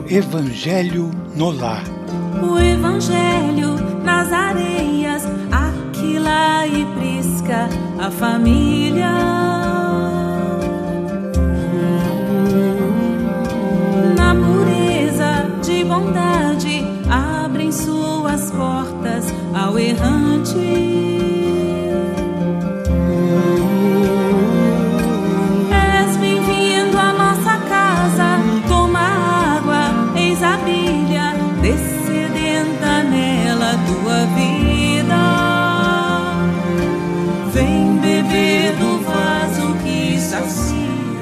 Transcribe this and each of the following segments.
Evangelho no Lar. O Evangelho nas areias, Aquila e Prisca, a família. Na pureza de bondade, abrem suas portas ao errante. És bem-vindo à nossa casa, toma água, eis a bilha, descedenta nela tua vida. Vem beber do vaso que sacia.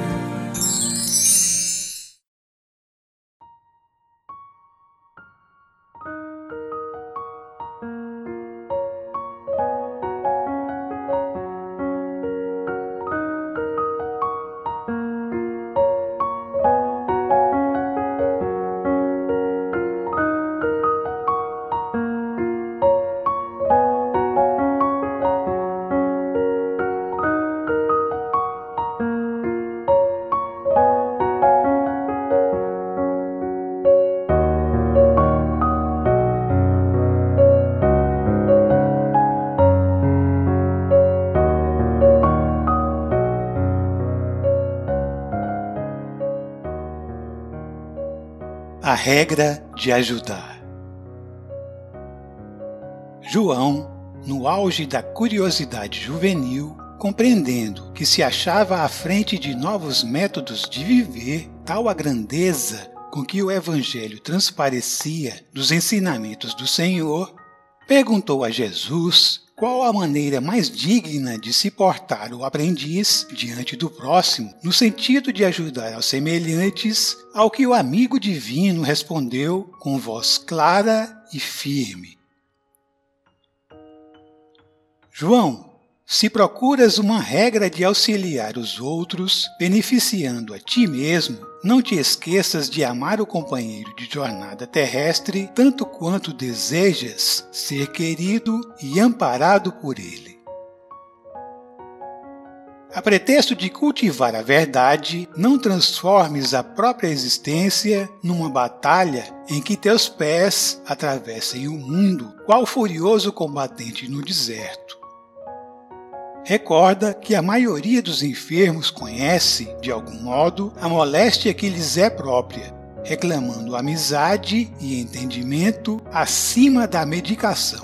A regra de ajudar. João, no auge da curiosidade juvenil, compreendendo que se achava à frente de novos métodos de viver, tal a grandeza com que o Evangelho transparecia dos ensinamentos do Senhor, perguntou a Jesus qual a maneira mais digna de se portar o aprendiz diante do próximo, no sentido de ajudar aos semelhantes, ao que o amigo divino respondeu com voz clara e firme: João, se procuras uma regra de auxiliar os outros, beneficiando a ti mesmo, não te esqueças de amar o companheiro de jornada terrestre tanto quanto desejas ser querido e amparado por ele. A pretexto de cultivar a verdade, não transformes a própria existência numa batalha em que teus pés atravessem o mundo, qual furioso combatente no deserto. Recorda que a maioria dos enfermos conhece, de algum modo, a moléstia que lhes é própria, reclamando amizade e entendimento acima da medicação.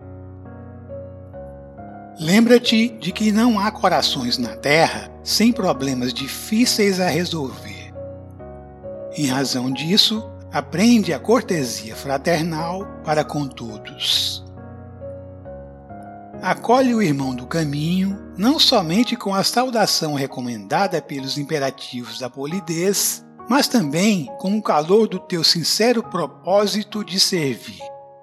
Lembra-te de que não há corações na terra sem problemas difíceis a resolver. Em razão disso, aprende a cortesia fraternal para com todos. Acolhe o irmão do caminho, não somente com a saudação recomendada pelos imperativos da polidez, mas também com o calor do teu sincero propósito de servir.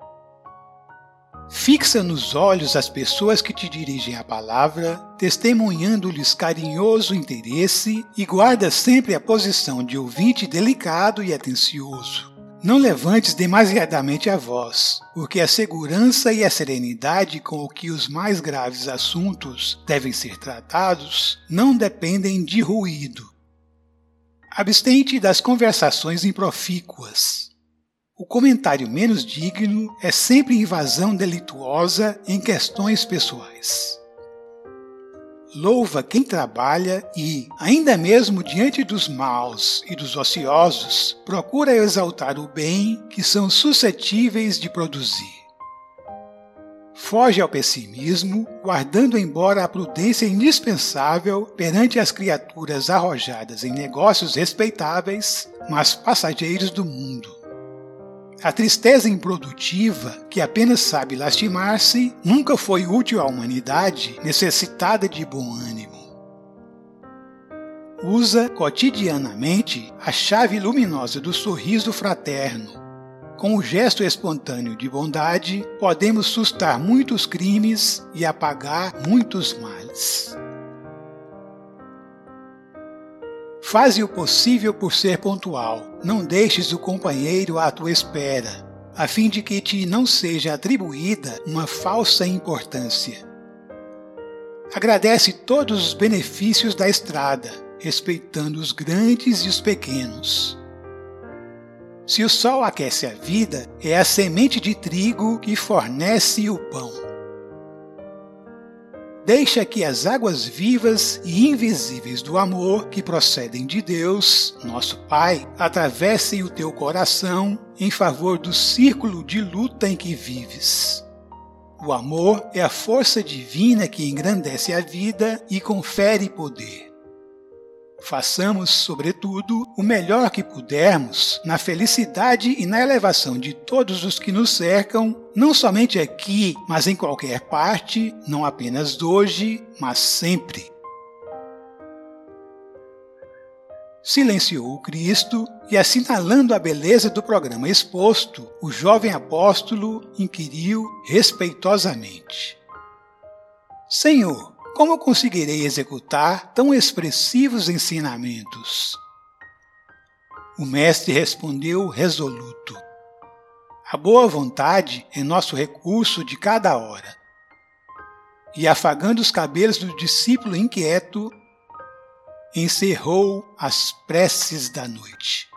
Fixa nos olhos as pessoas que te dirigem a palavra, testemunhando-lhes carinhoso interesse, e guarda sempre a posição de ouvinte delicado e atencioso. Não levantes demasiadamente a voz, porque a segurança e a serenidade com o que os mais graves assuntos devem ser tratados não dependem de ruído. Abstente das conversações improfícuas. O comentário menos digno é sempre invasão delituosa em questões pessoais. Louva quem trabalha e, ainda mesmo diante dos maus e dos ociosos, procura exaltar o bem que são suscetíveis de produzir. Foge ao pessimismo, guardando embora a prudência indispensável perante as criaturas arrojadas em negócios respeitáveis, mas passageiros do mundo. A tristeza improdutiva, que apenas sabe lastimar-se, nunca foi útil à humanidade necessitada de bom ânimo. Usa cotidianamente a chave luminosa do sorriso fraterno. Com o gesto espontâneo de bondade, podemos sustar muitos crimes e apagar muitos males. Faze o possível por ser pontual. Não deixes o companheiro à tua espera, a fim de que te não seja atribuída uma falsa importância. Agradece todos os benefícios da estrada, respeitando os grandes e os pequenos. Se o sol aquece a vida, é a semente de trigo que fornece o pão. Deixa que as águas vivas e invisíveis do amor que procedem de Deus, nosso Pai, atravessem o teu coração em favor do círculo de luta em que vives. O amor é a força divina que engrandece a vida e confere poder. Façamos, sobretudo, o melhor que pudermos na felicidade e na elevação de todos os que nos cercam, não somente aqui, mas em qualquer parte, não apenas hoje, mas sempre. Silenciou o Cristo e, assinalando a beleza do programa exposto, o jovem apóstolo inquiriu respeitosamente: Senhor, como conseguirei executar tão expressivos ensinamentos? O mestre respondeu resoluto: a boa vontade é nosso recurso de cada hora. E, afagando os cabelos do discípulo inquieto, encerrou as preces da noite.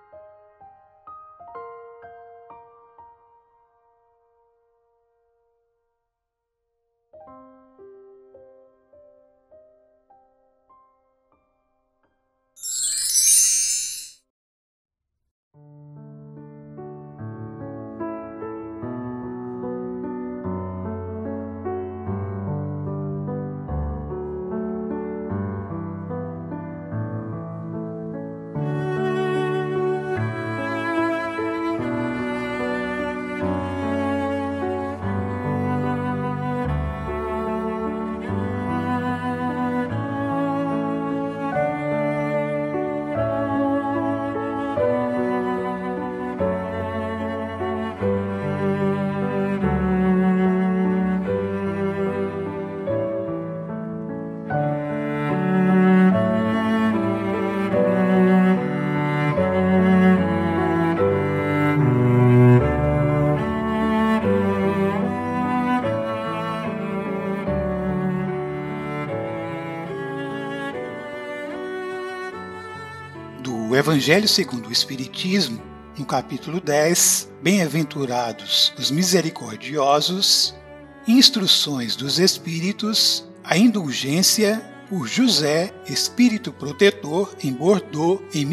Do Evangelho segundo o Espiritismo, no capítulo 10, Bem-aventurados os misericordiosos, Instruções dos Espíritos, a Indulgência, por José, Espírito Protetor, em Bordeaux, em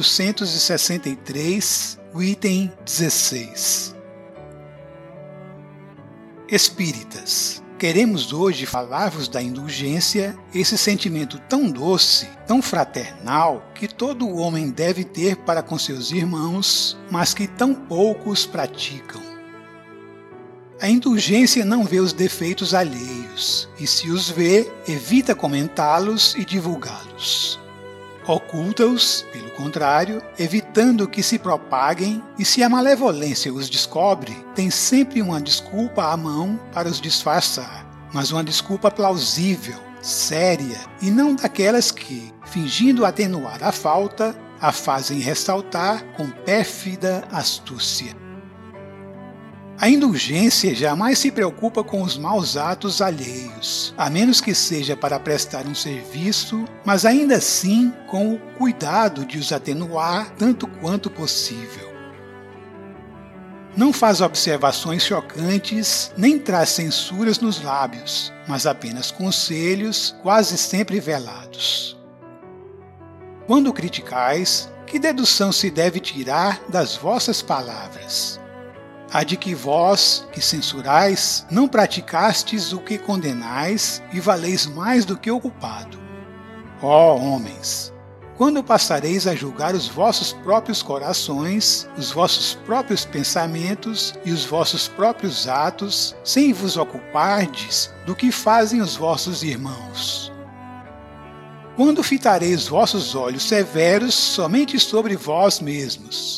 1863, o item 16. Espíritas, queremos hoje falar-vos da indulgência, esse sentimento tão doce, tão fraternal, que todo homem deve ter para com seus irmãos, mas que tão poucos praticam. A indulgência não vê os defeitos alheios, e se os vê, evita comentá-los e divulgá-los. Oculta-os, pelo contrário, evitando que se propaguem, e se a malevolência os descobre, tem sempre uma desculpa à mão para os disfarçar, mas uma desculpa plausível, séria, e não daquelas que, fingindo atenuar a falta, a fazem ressaltar com pérfida astúcia. A indulgência jamais se preocupa com os maus atos alheios, a menos que seja para prestar um serviço, mas ainda assim com o cuidado de os atenuar tanto quanto possível. Não faz observações chocantes, nem traz censuras nos lábios, mas apenas conselhos quase sempre velados. Quando criticais, que dedução se deve tirar das vossas palavras? A de que vós, que censurais, não praticastes o que condenais e valeis mais do que o culpado. Ó homens, quando passareis a julgar os vossos próprios corações, os vossos próprios pensamentos e os vossos próprios atos, sem vos ocupardes do que fazem os vossos irmãos? Quando fitareis vossos olhos severos somente sobre vós mesmos?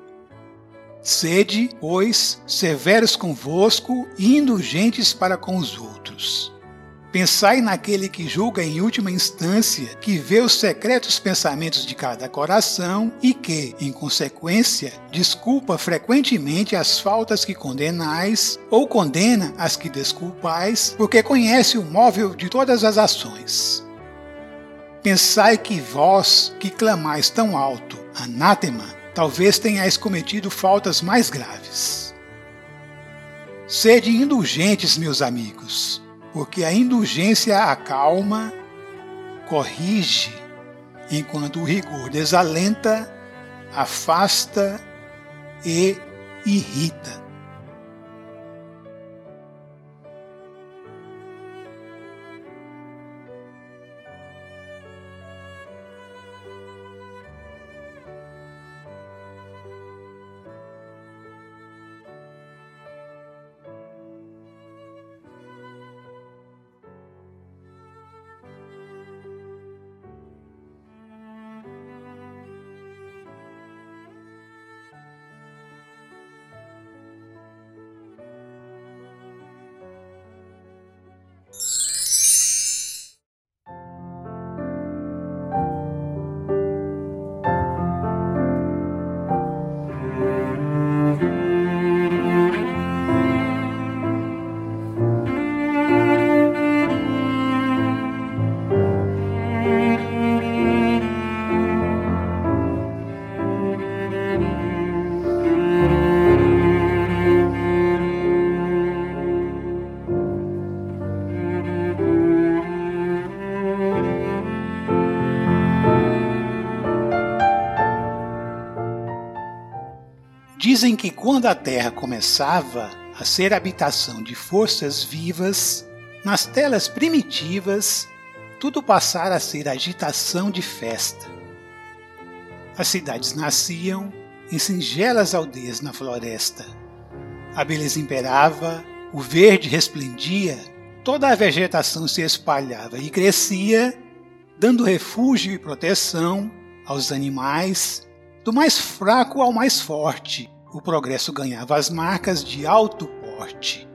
Sede, pois, severos convosco e indulgentes para com os outros. Pensai naquele que julga em última instância, que vê os secretos pensamentos de cada coração e que, em consequência, desculpa frequentemente as faltas que condenais ou condena as que desculpais, porque conhece o móvel de todas as ações. Pensai que vós, que clamais tão alto, anátema, talvez tenhais cometido faltas mais graves. Sede indulgentes, meus amigos, porque a indulgência acalma, corrige, enquanto o rigor desalenta, afasta e irrita. Dizem que quando a Terra começava a ser habitação de forças vivas, nas telas primitivas, tudo passara a ser agitação de festa. As cidades nasciam em singelas aldeias na floresta. A beleza imperava, o verde resplendia, toda a vegetação se espalhava e crescia, dando refúgio e proteção aos animais, do mais fraco ao mais forte. O progresso ganhava as marcas de alto porte.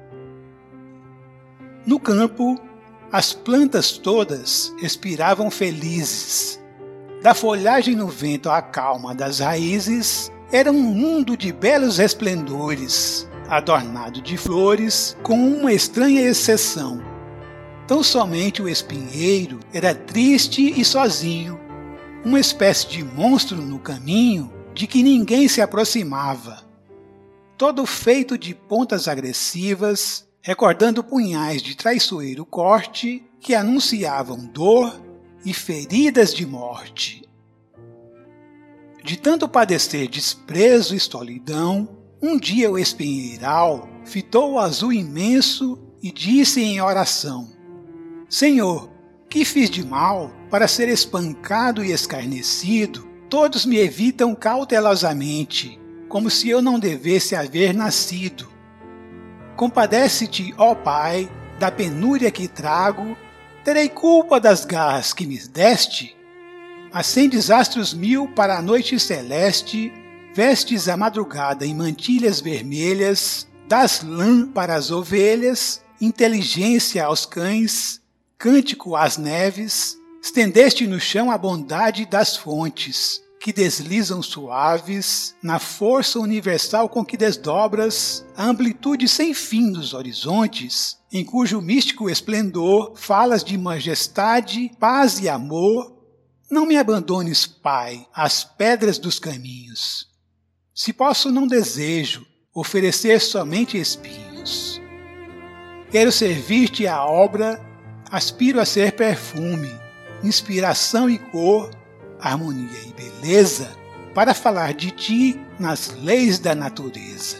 No campo, as plantas todas respiravam felizes. Da folhagem no vento à calma das raízes, era um mundo de belos resplendores, adornado de flores, com uma estranha exceção. Tão somente o espinheiro era triste e sozinho, uma espécie de monstro no caminho, de que ninguém se aproximava, todo feito de pontas agressivas, recordando punhais de traiçoeiro corte que anunciavam dor e feridas de morte. De tanto padecer desprezo e solidão, um dia o espinheiral fitou o azul imenso e disse em oração: Senhor, que fiz de mal para ser espancado e escarnecido? Todos me evitam cautelosamente, como se eu não devesse haver nascido. Compadece-te, ó Pai, da penúria que trago, terei culpa das garras que me deste? Acendes astros mil para a noite celeste, vestes a madrugada em mantilhas vermelhas, das lã para as ovelhas, inteligência aos cães, cântico às neves, estendeste no chão a bondade das fontes, que deslizam suaves, na força universal com que desdobras a amplitude sem fim dos horizontes, em cujo místico esplendor falas de majestade, paz e amor. Não me abandones, Pai, às pedras dos caminhos. Se posso, não desejo oferecer somente espinhos. Quero servir-te a obra, aspiro a ser perfume, inspiração e cor, harmonia e beleza, para falar de ti nas leis da natureza.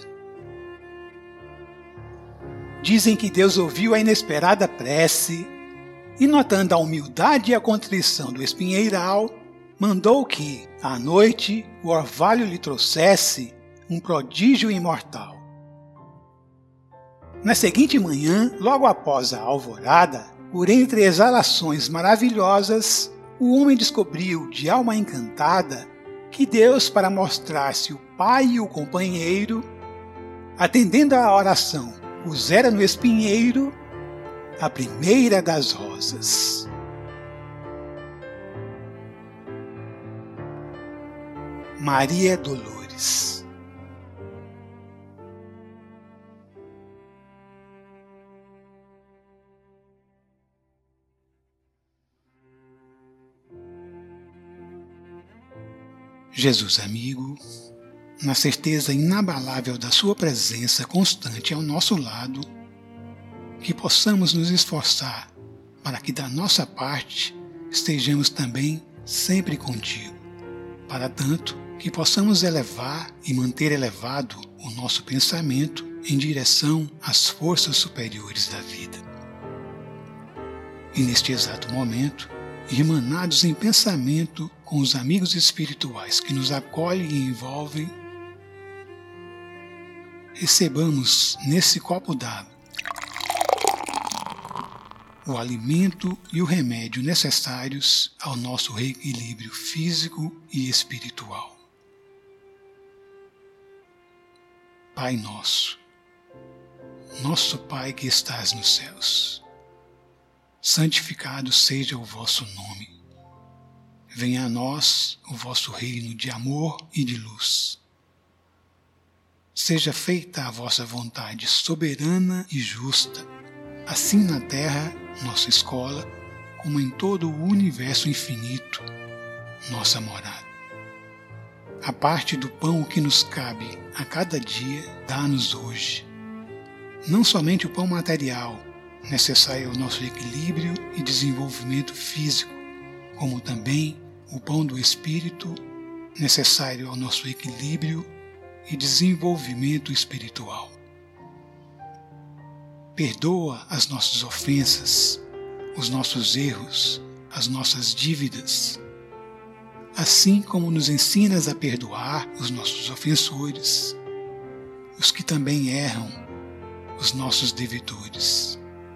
Dizem que Deus ouviu a inesperada prece e, notando a humildade e a contrição do espinheiral, mandou que, à noite, o orvalho lhe trouxesse um prodígio imortal. Na seguinte manhã, logo após a alvorada, por entre exalações maravilhosas, o homem descobriu, de alma encantada, que Deus, para mostrar-se o pai e o companheiro, atendendo à oração, pusera no espinheiro a primeira das rosas. Maria Dolores. Jesus amigo, na certeza inabalável da sua presença constante ao nosso lado, que possamos nos esforçar para que da nossa parte estejamos também sempre contigo, para tanto que possamos elevar e manter elevado o nosso pensamento em direção às forças superiores da vida. E neste exato momento, irmanados em pensamento com os amigos espirituais que nos acolhem e envolvem, recebamos nesse copo d'água o alimento e o remédio necessários ao nosso reequilíbrio físico e espiritual. Pai nosso, nosso Pai que estás nos céus, santificado seja o vosso nome. Venha a nós o vosso reino de amor e de luz. Seja feita a vossa vontade soberana e justa, assim na terra, nossa escola, como em todo o universo infinito, nossa morada. A parte do pão que nos cabe a cada dia, dá-nos hoje. Não somente o pão material, necessário ao nosso equilíbrio e desenvolvimento físico, como também o pão do Espírito, necessário ao nosso equilíbrio e desenvolvimento espiritual. Perdoa as nossas ofensas, os nossos erros, as nossas dívidas, assim como nos ensinas a perdoar os nossos ofensores, os que também erram, os nossos devedores.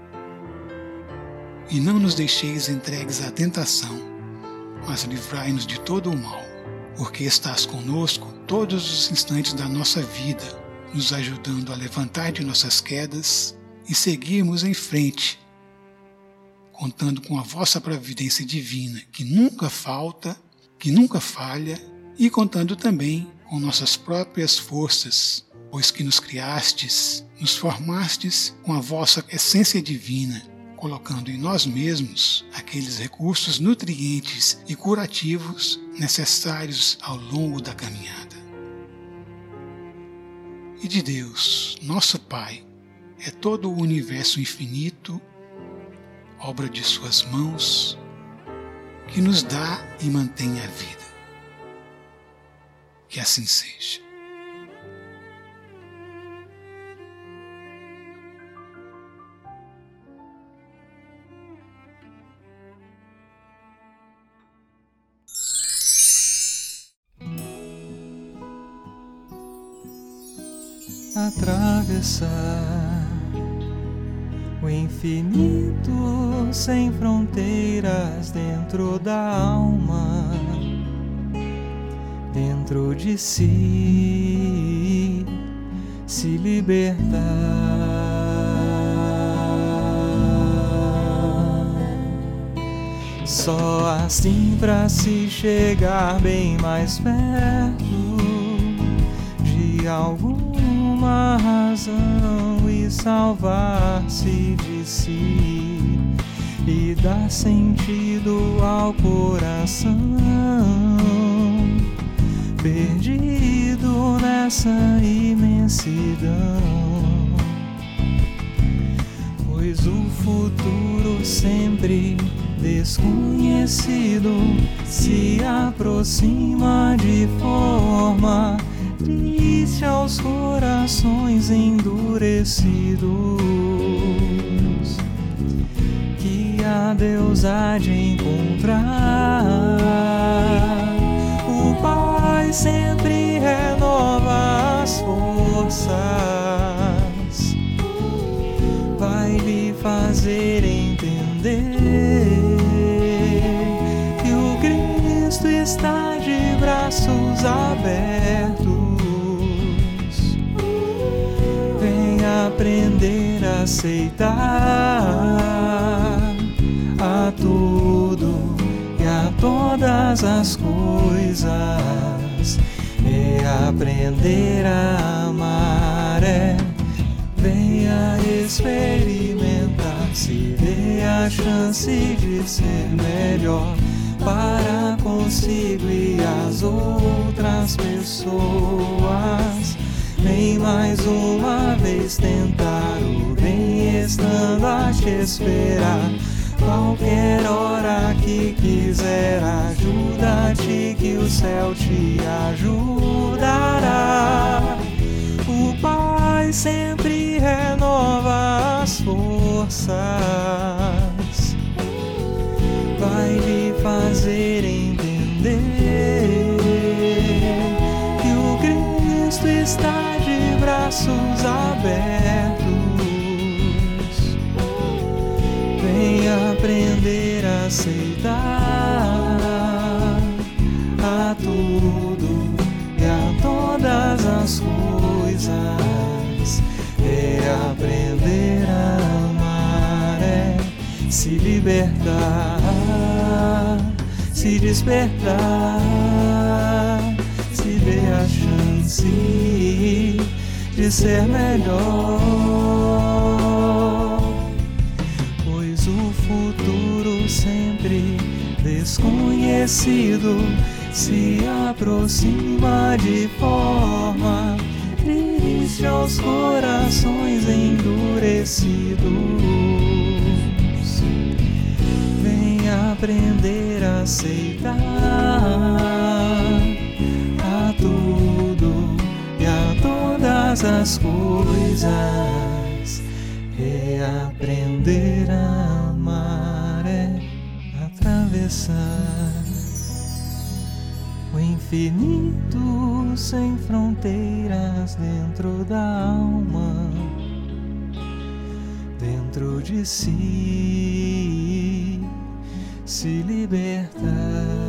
E não nos deixeis entregues à tentação, mas livrai-nos de todo o mal, porque estás conosco todos os instantes da nossa vida, nos ajudando a levantar de nossas quedas e seguirmos em frente, contando com a vossa providência divina, que nunca falta, que nunca falha, e contando também com nossas próprias forças, pois que nos criastes, nos formastes com a vossa essência divina, colocando em nós mesmos aqueles recursos nutrientes e curativos necessários ao longo da caminhada. E de Deus, nosso Pai, é todo o universo infinito, obra de suas mãos, que nos dá e mantém a vida. Que assim seja. Atravessar o infinito sem fronteiras dentro da alma, dentro de si, se libertar. Só assim pra se chegar bem mais perto de alguma razão e salvar-se de si e dar sentido ao coração perdido nessa imensidão, pois o futuro sempre desconhecido se aproxima de forma triste aos corações endurecidos, que a Deus há de encontrar. O Pai sempre renova as forças, vai lhe fazer entender que o Cristo está de braços abertos. Venha aprender a aceitar a tudo e a todas as coisas, e aprender a amar. Venha experimentar, se dê a chance de ser melhor. para consigo e as outras pessoas. Vem mais uma vez tentar o bem, estando a te esperar. Qualquer hora que quiser, ajuda-te que o céu te ajudará. O Pai sempre renova as forças, vai lhe fazer entender que o Cristo está de braços abertos. Vem aprender a aceitar a tudo e a todas as coisas. É aprender a amar, é se libertar, se despertar, se dê a chance de ser melhor. Pois o futuro sempre desconhecido se aproxima de forma triste aos corações endurecidos. Vem aprender a aceitar a tudo e a todas as coisas. Reaprender a amar é atravessar o infinito sem fronteiras dentro da alma, dentro de si, se libertar.